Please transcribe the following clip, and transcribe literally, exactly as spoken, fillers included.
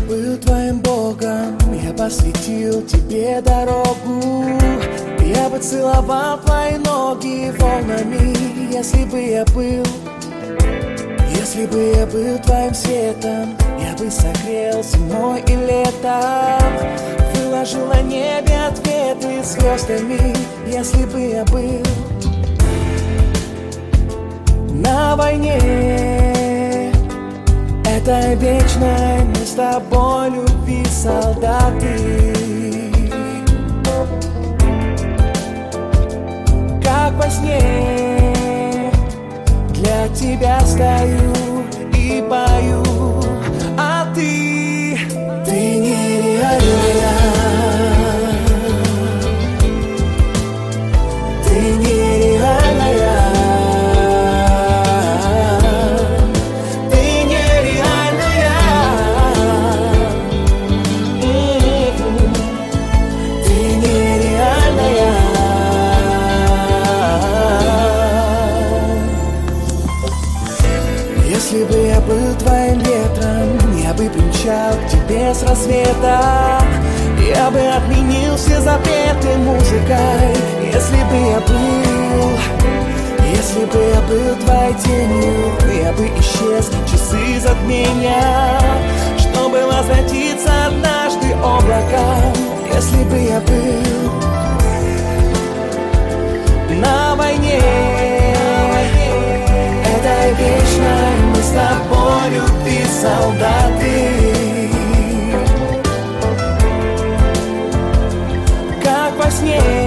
был твоим богом, я посвятил тебе дорогу. Я бы целовал твои ноги волнами, если бы я был. Если бы я был твоим светом, я бы согрел зимой и летом. Выложил на небе ответы звездами, если бы я был на войне. Это вечной мы с тобой любви солдаты. Как во сне для тебя стою и пою, а ты, ты нереальная, ты нереальная. Если бы я был твоим ветром, я бы примчал к тебе с рассвета. Я бы отменил все запреты музыкой. Если бы я был, если бы я был твоей тенью, я бы исчез в часы затмения, чтобы возвратиться однажды облаком. Если бы я был на войне, этой вечной мы с тобой любви солдаты. Как во сне